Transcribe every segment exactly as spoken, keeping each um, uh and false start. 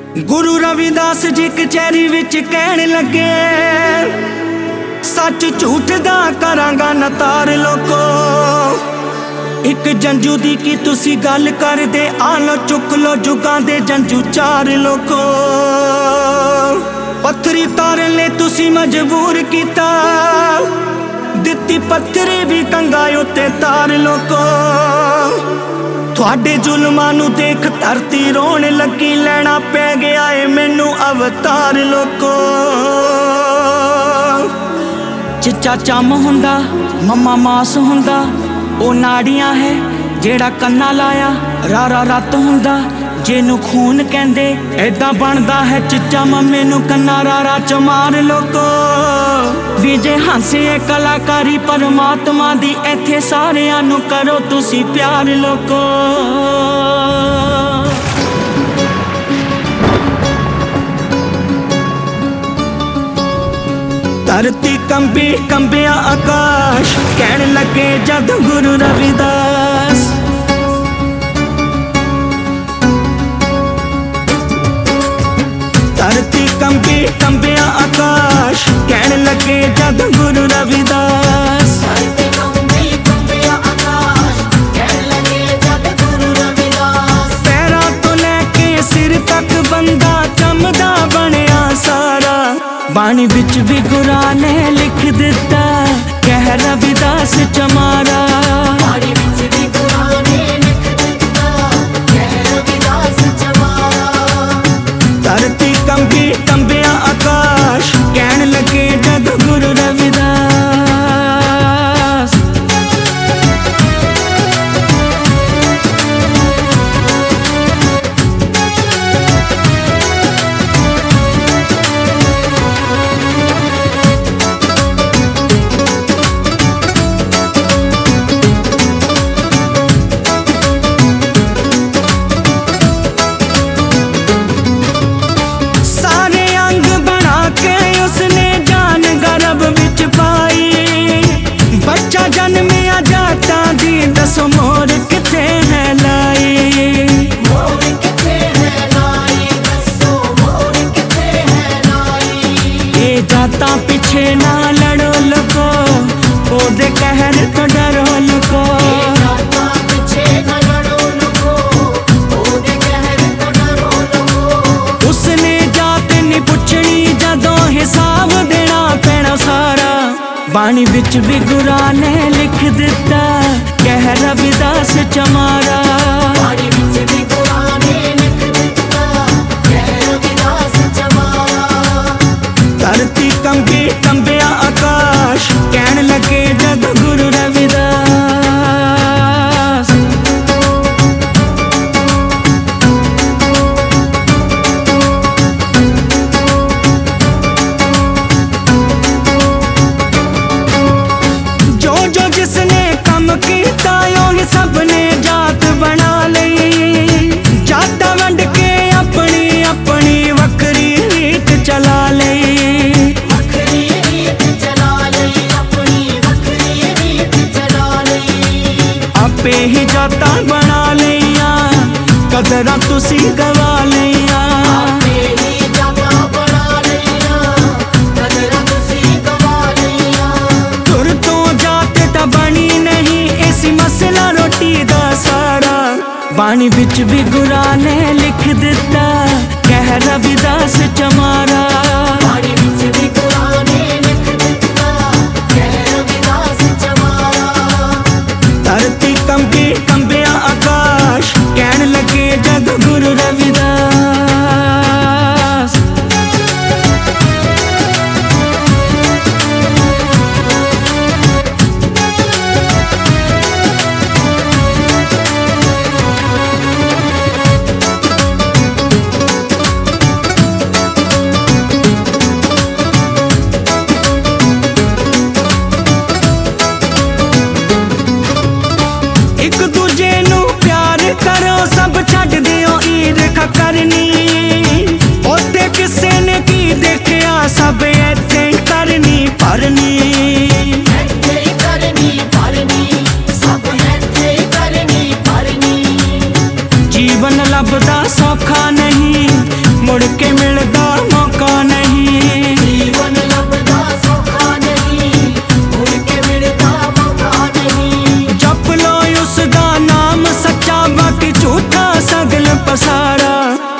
गुरु रविदास जी कचहरी विच कहण लगे, सच झूठ दा करांगा नतार लोको। एक जंजू दी की तुसी गल कर दे, आ लो चुक लो जुगां दे जंजू चार लोको। पत्थरी तारन ले तुसी मजबूर कीता, दित्ती पत्थरी भी कंगा उत्ते तार लोको। तुहाडे जुल्मां नूं देख धरती रोण लगी, लैना पै गया है मैनू अवतार लोको। चिचा चम हुंदा मम्मा मास हुंदा, ओ नाड़ियां है जेड़ा कन्ना लाया रारा रत हुंदा। जेनू खून कहंदे ऐदां बनदा है चिचा मम्मे नू कन्ना रारा चमार लोको। विजे हांसे कलाकारी परमात्मा दी, इत्थे सारियां नू करो तुसी प्यार लोको। धरती कंबी कंबिया आकाश, कहण लगे जद गुरु रविदास। धरती कंबी कंबिया आकाश, कहण लगे जद गुरु रविदास। धरती कंबी कंबिया आकाश, कहण लगे जद गुरु रविदास। पैरां तो लैके सिर तक बंदा चमदा बनिया सारा, बाणी विच भी गुरा ने लिख दिता कह रविदास चमारा। बाणी विच भी गुरा ने लिख दिता कह रविदास चमारा। धरती कंबी कंबिया आकाश, कहण लगे जद गुरु रविदास। दसो मोर किथे है लाई, मोर किथे है लाई, दसो मोर किथे है लाई। ये जाता पीछे ना लड़ो लोको, ओदे कहर तो डरो लोको। ये जाता पीछे ना लड़ो लोको, ओदे कहर तो डरो लोको। उसने जात नहीं पुछनी जदों हिसाब देना पैना सारा, बाणी विच भी गुरा ने लिख दिता कह रविदास चमारा। बाणी विच भी गुरा ने लिख दिता कह रविदास चमारा। धरती कंबी कंबिया आकाश, कहण लगे जद गुरु रविदास। जो जो जिसने कम कीता सबने जात बना लई, जाता वंड के अपनी अपनी वक्री रीत चला लई। वक्री रीत चला लई, अपनी वक्री रीत चला लई। आपे ही जाता बना लईया, कदरां तुसी गवा लईया। आपे ही जाता बना लईया, कदरां तुसी गवा लईया। तुर तो जात ता बनी नहीं, ऐसी मसला रोटी दा सारा, बाणी विच भी गुरा ने लिख दिता कह रविदास चमारा। बाणी विच भी गुरा ने लिख दिता कह रविदास चमारा। धरती कंबी कंबिया आकाश, कहण लगे जद गुरु रविदास। एक दूजे नू प्यार करो, सब छड्ड दिओ ईर्खा करनी। ओते किसे ने की देखिया, सब इत्थे करनी भरनी। इत्थे करनी भरनी, सब इत्थे करनी भरनी। जीवन लभदा सौखा नहीं, मुड़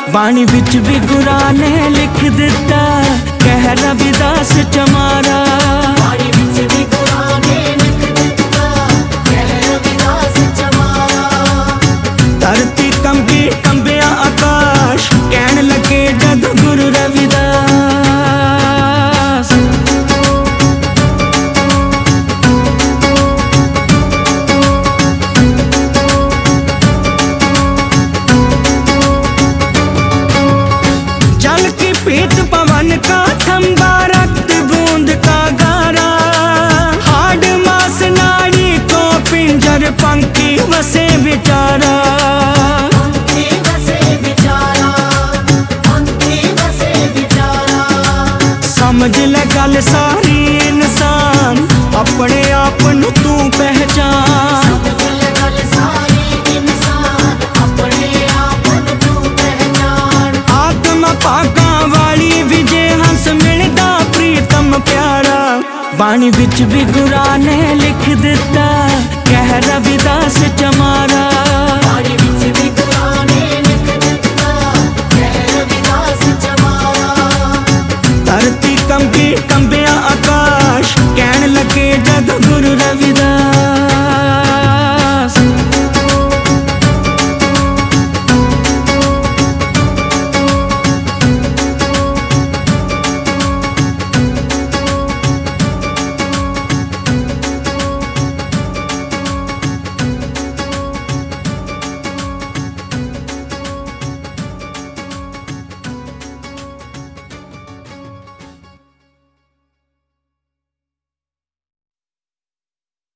बाणी विच भी गुरां ने लिख दिता कह रविदास चमारा। बाणी विच भी गुरां ने लिख दिता कह रविदास चमारा। धरती कंबी कंबिया आकाश कहन लगे जद गुरु रविदास। जल की पीत पवन का थंबा रक्त बूंद का गारा। हाड मास नाड़ी को पिंजर पंखी वसे बेचारा। पंखी वसे बेचारा, पंखी वसे बेचारा। समझ ले गल सारी इंसान अपने आप नू तू पहचान। समझ ले गल सारी इंसान अपने आप नू तू पहचान। आत्मा पाका वाली विजय हंस मिलदा प्रीतम प्यारा। बाणी विच भी गुरां ने लिख दिता